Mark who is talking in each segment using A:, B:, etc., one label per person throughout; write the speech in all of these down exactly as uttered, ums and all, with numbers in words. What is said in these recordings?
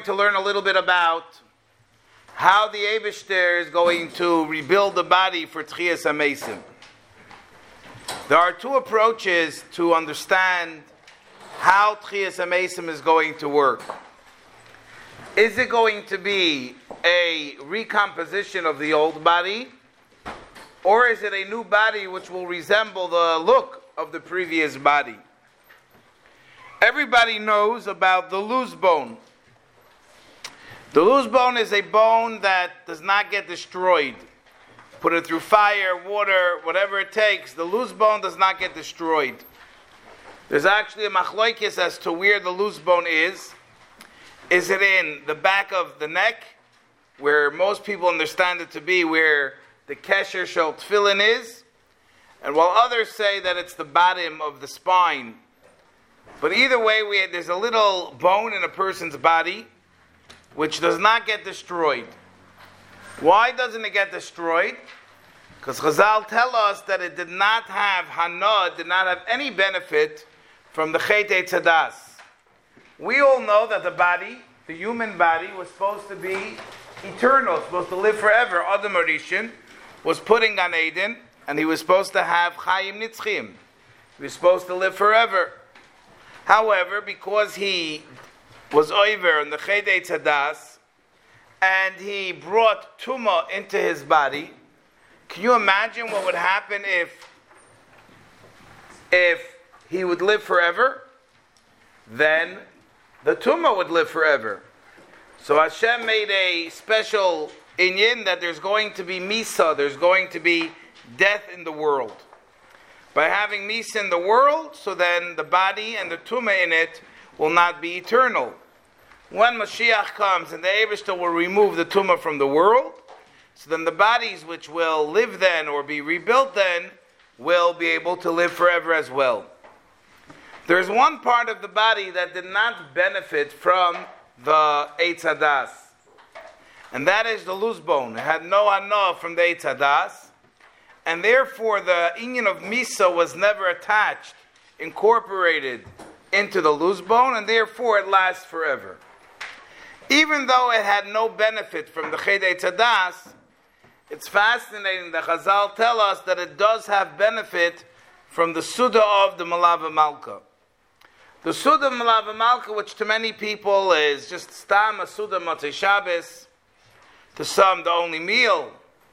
A: going to learn a little bit about how the Eibishter is going to rebuild the body for Tchias HaMeisim. There are two approaches to understand how Tchias HaMeisim is going to work. Is it going to be a recomposition of the old body, or is it a new body which will resemble the look of the previous body? Everybody knows about the loose bone. The loose bone is a bone that does not get destroyed. Put it through fire, water, whatever it takes, the loose bone does not get destroyed. There's actually a machloikis as to where the loose bone is. Is it in the back of the neck, where most people understand it to be where the kesher shel tefillin is? And while others say that it's the bottom of the spine. But either way, we, there's a little bone in a person's body which does not get destroyed. Why doesn't it get destroyed? Because Chazal tell us that it did not have hana, it did not have any benefit from the Chet Eitz Hadas. We all know that the body, the human body, was supposed to be eternal, supposed to live forever. Adam Arishan was put in Gan Eden, and he was supposed to have Chaim Nitzchim. He was supposed to live forever. However, because he was over in the Chet Eitz Hadas, and he brought Tumah into his body, can you imagine what would happen if, if he would live forever? Then the Tumah would live forever. So Hashem made a special inyan that there's going to be Misa, there's going to be death in the world. By having Misa in the world, so then the body and the Tumah in it will not be eternal. When Mashiach comes and the Eibishter will remove the Tumah from the world, so then the bodies which will live then or be rebuilt then will be able to live forever as well. There's one part of the body that did not benefit from the Eitz Hadas, and that is the loose bone. It had no hana from the Eitz Hadas, and therefore the inyan of Misa was never attached, incorporated into the loose bone, and therefore it lasts forever. Even though it had no benefit from the Chet Eitz Hadas, it's fascinating that Chazal tell us that it does have benefit from the Suda of the Malava Malka. The Suda of Malava Malka, which to many people is just Stam a Suda Motzei Shabbos, to some the only meal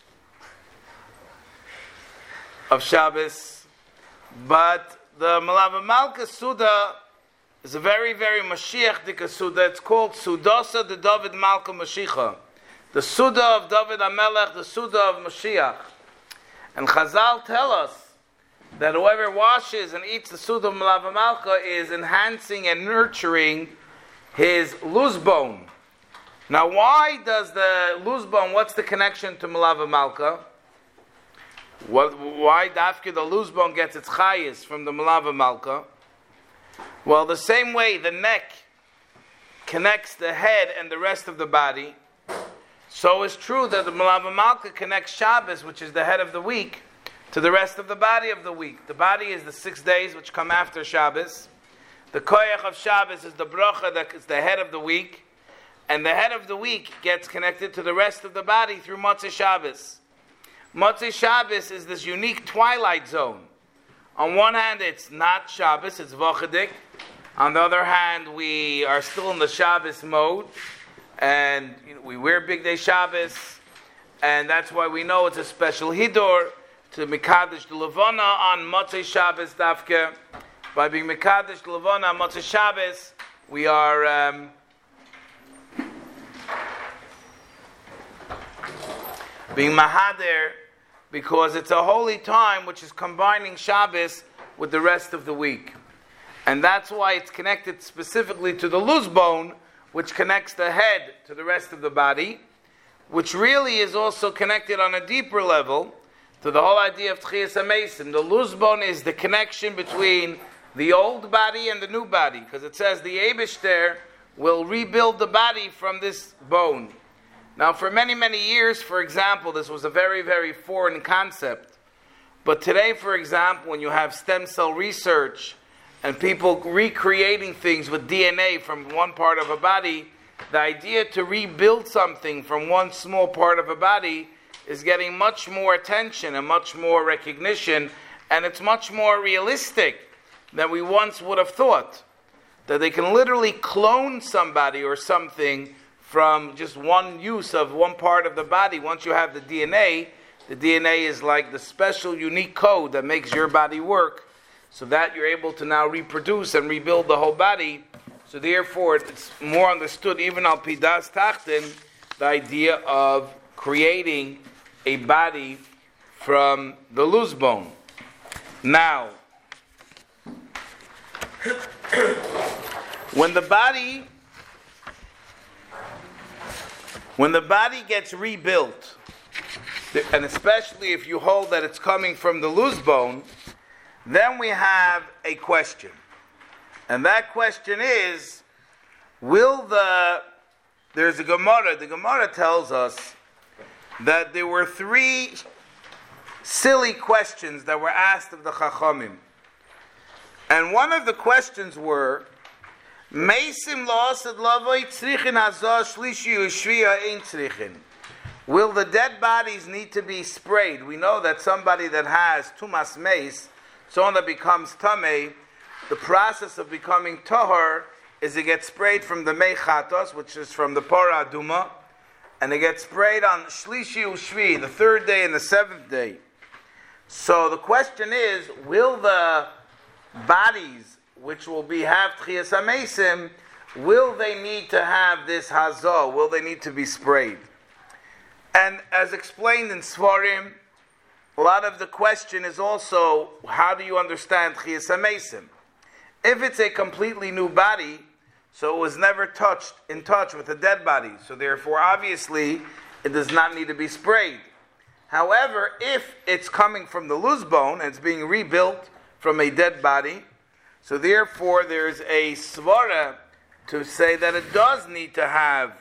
A: of Shabbos, but the Malava Malka Suda is a very, very Mashiach-dika Suda. It's called Sudasa de David Malka Mashiach. The Suda of David HaMelech, the Suda of Mashiach. And Chazal tell us that whoever washes and eats the Suda of Malava Malka is enhancing and nurturing his loose bone. Now why does the loose bone, what's the connection to Malava Malka? What, why dafke the loose bone gets its chayis from the Malava Malka? Well, the same way the neck connects the head and the rest of the body, so it's true that the Malava Malka connects Shabbos, which is the head of the week, to the rest of the body of the week. The body is the six days which come after Shabbos. The koyach of Shabbos is the bracha that is the head of the week, and the head of the week gets connected to the rest of the body through Motzei Shabbos. Motzei Shabbos is this unique twilight zone. On one hand, it's not Shabbos, it's Vochadik. On the other hand, we are still in the Shabbos mode, and you know, we wear Big Day Shabbos, and that's why we know it's a special Hidor to Mekadesh the Levana on Motzei Shabbos Dafke. By being Mekadesh the Levana on Motzei Shabbos, we are um, being Mahader, because it's a holy time which is combining Shabbos with the rest of the week. And that's why it's connected specifically to the loose bone, which connects the head to the rest of the body, which really is also connected on a deeper level to the whole idea of Tchias HaMeisim. The loose bone is the connection between the old body and the new body, because it says the Eibishter will rebuild the body from this bone. Now, for many, many years, for example, this was a very, very foreign concept. But today, for example, when you have stem cell research and people recreating things with D N A from one part of a body, the idea to rebuild something from one small part of a body is getting much more attention and much more recognition, and it's much more realistic than we once would have thought. That they can literally clone somebody or something from just one use of one part of the body. Once you have the D N A, the D N A is like the special unique code that makes your body work, so that you're able to now reproduce and rebuild the whole body. So therefore, it's more understood, even al pidas tachten, the idea of creating a body from the loose bone. Now, when the body, when the body gets rebuilt, and especially if you hold that it's coming from the loose bone, then we have a question. And that question is, will the, there's a Gemara, the Gemara tells us that there were three silly questions that were asked of the Chachamim. And one of the questions were, Meisim la'asad lavoi tzrichin hazah shlishi u'shviya ein tzrichin. Will the dead bodies need to be sprayed? We know that somebody that has tumas meis, someone that becomes tamei, the process of becoming tahor is it gets sprayed from the mei chatos, which is from the para aduma, and it gets sprayed on shlishi u'shvi, the third day and the seventh day. So the question is, will the bodies which will be have tchias hamesim, will they need to have this hazah? Will they need to be sprayed? And as explained in Svarim, a lot of the question is also, how do you understand tchias hamesim? If it's a completely new body, so it was never touched in touch with a dead body, so therefore obviously it does not need to be sprayed. However, if it's coming from the loose bone and it's being rebuilt from a dead body, so therefore there's a svara to say that it does need to have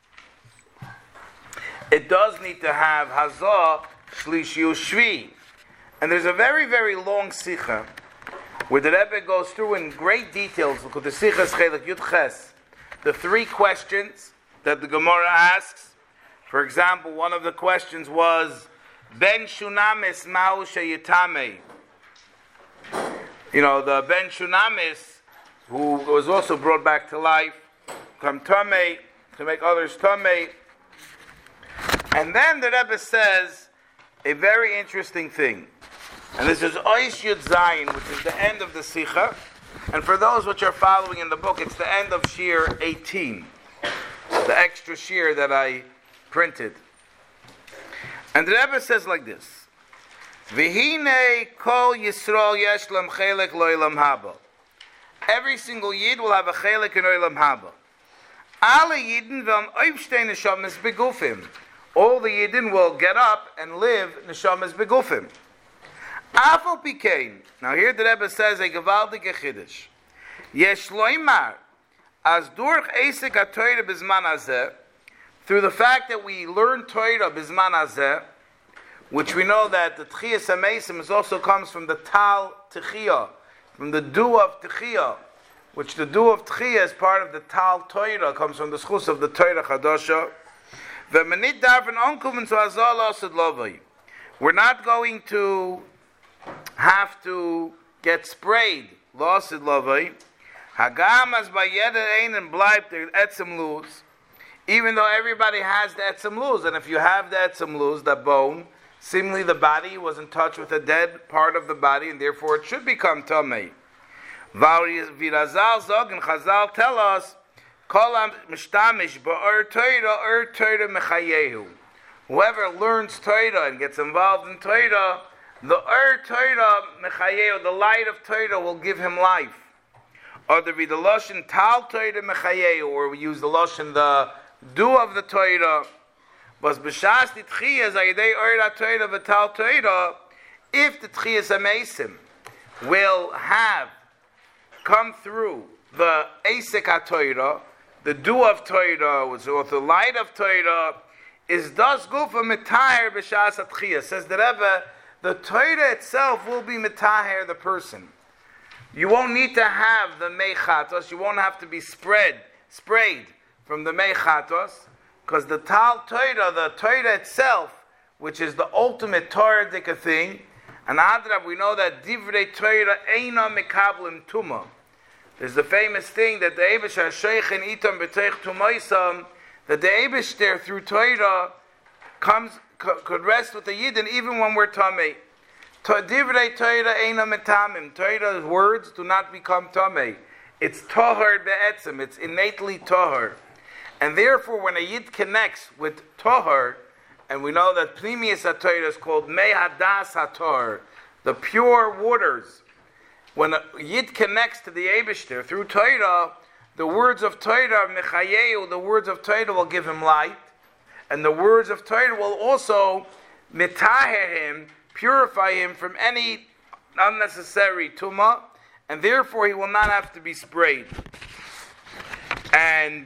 A: it does need to have hazah shlishi u'shvi. And there's a very, very long sikha where the Rebbe goes through in great details, look at the Sichas Chelik Yud Ches, the three questions that the Gemara asks. For example, one of the questions was, Ben Shunamis Ma'u Sheyitame. You know, the Ben Shunamis, who was also brought back to life, come Tamei, to make others Tamei. And then the Rebbe says a very interesting thing. And this is Oish Yud Zayin, which is the end of the Sikha. And for those which are following in the book, it's the end of Shir eighteen, the extra Shir that I printed. And the Rebbe says like this: V'hinei kol Yisrael yesh lam chelek lo'olam haba. Every single Yid will have a chelek in olam haba. Alle Yidden v'am oivshtei neshamas begufim. All the Yidden will get up and live neshamas begufim. Afal pikein. Now here the Rebbe says a gewaldige chiddush. Yesh loimar as durch eisek ha-Torah bizman hazeh, through the fact that we learn Torah bizman hazeh, which we know that the Tchias HaMeisim also comes from the Tal Techiyah, from the dew of Techiyah, which the dew of Techiyah is part of the Tal Torah, comes from the schus of the Torah Chadasha. We're not going to have to get sprayed. Losid lavai. Hagam as bayeder ein and bleibt der etzem luz. Even though everybody has the etzem luz, and if you have the etzem luz, that bone, seemingly the body was in touch with a dead part of the body, and therefore it should become tamei. Virazal zog and Chazal tell us, Kol mishtamish ba'ur Torah, ur Torah mechayehu. Whoever learns Torah and gets involved in Torah, the ur Torah mechayehu, the light of Torah will give him life. Or the the lashon tal Torah mechayehu, or we use the lashon the dew of the Torah. Was b'shas titchiyas ayidei ur Torah v'tal Torah, if the tchiyas hameisim will have come through the Eisek HaTorah, the dew of Torah, or the light of Torah, is das gufa mitaher b'shas atchiyah. Says the Rebbe, the Torah itself will be mitaher the person. You won't need to have the meichatos, you won't have to be spread, sprayed from the Mechatos, because the Tal Torah, the Torah itself, which is the ultimate Torah-dika thing, and Adrab, we know that Divrei Torah Eina Mekablim Tuma. There's the famous thing that the Eibush HaSheichin Itam B'teich Tumoisam, that the Eibush there through Torah comes, could rest with the Yidden even when we're Tamei. Divrei Torah Eina Metamim. Torah's words do not become Tamei. It's Tahar Be'etzim. It's innately Tahar. And therefore, when a Yid connects with Tahar, and we know that Pnimius HaTorah is called Mei Hadas HaTorah, the pure waters. When a Yid connects to the Eibishter through Torah, the words of Torah, Mechayeu, the words of Torah will give him light, and the words of Torah will also mitaher him, purify him from any unnecessary tumah, and therefore he will not have to be sprayed. And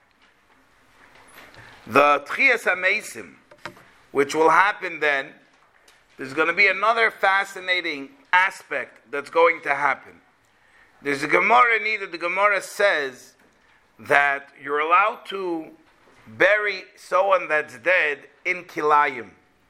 A: the Tchias HaMeisim, which will happen then, there's going to be another fascinating aspect that's going to happen. There's a Gemara in either the Gemara says that you're allowed to bury someone that's dead in kilayim.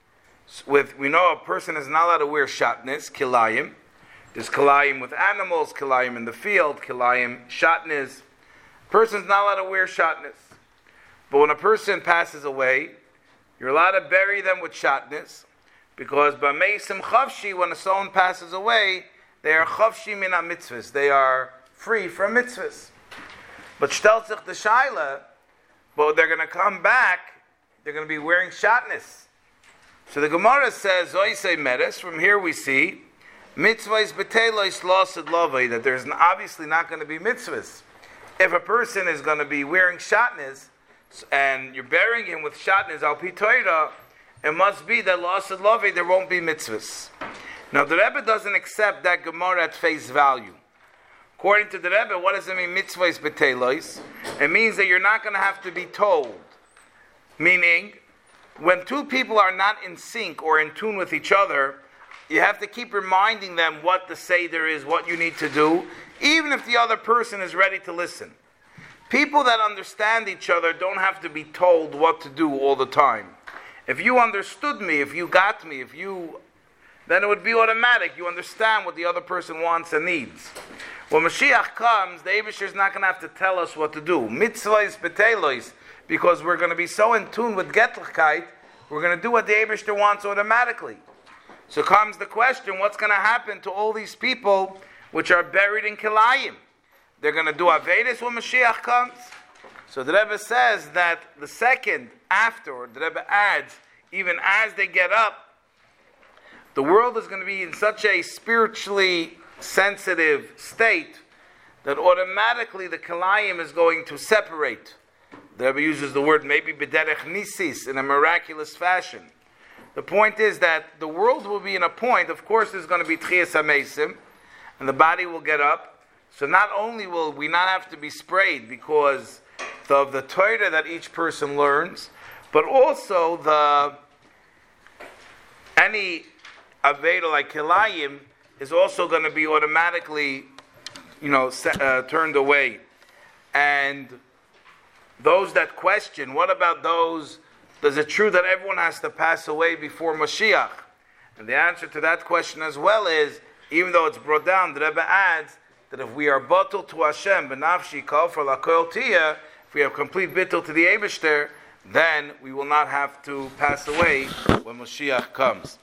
A: With we know a person is not allowed to wear shatnez, kilayim. There's kilayim with animals, kilayim in the field, kilayim shatnez. Person's not allowed to wear shatnez. But when a person passes away, you're allowed to bury them with shatnez, because b'meisim chavshi, when a soul passes away, they are chavshi min ha-mitzvahs. They are free from mitzvahs. But shtel sich the shaila, but they're going to come back, they're going to be wearing shatnez. So the Gemara says, Zoisei meres, from here we see, mitzvahs betelois losid lovei, that there's obviously not going to be mitzvahs. If a person is going to be wearing shatnez, and you're burying him with shatnez al pi Torah, it must be that losid lovei, there won't be mitzvahs. Now the Rebbe doesn't accept that Gemara at face value. According to the Rebbe, what does it mean, mitzvahs betelois? It means that you're not going to have to be told. Meaning, when two people are not in sync or in tune with each other, you have to keep reminding them what the Seder is, what you need to do, even if the other person is ready to listen. People that understand each other don't have to be told what to do all the time. If you understood me, if you got me, if you, then it would be automatic. You understand what the other person wants and needs. When Mashiach comes, the Eibusher is not going to have to tell us what to do. Mitzvahs betelois, because we're going to be so in tune with Getlichkeit, we're going to do what the Eibusher wants automatically. So comes the question, what's going to happen to all these people which are buried in Kilayim? They're going to do Avedis when Mashiach comes? So the Rebbe says that the second after, the Rebbe adds, even as they get up, the world is going to be in such a spiritually sensitive state that automatically the Kilayim is going to separate. The Rebbe uses the word maybe b'derech nisis, in a miraculous fashion. The point is that the world will be in a point, of course there's going to be Tchias HaMeisim, and the body will get up. So not only will we not have to be sprayed because of the Torah that each person learns, but also the any Aveda like Kilayim is also going to be automatically, you know, uh, turned away. And those that question, what about those, is it true that everyone has to pass away before Mashiach? And the answer to that question as well is, even though it's brought down, the Rebbe adds that if we are bottled to Hashem, benafshi kol for lakol tia, if we have complete bittul to the Eibishter, then we will not have to pass away when Mashiach comes.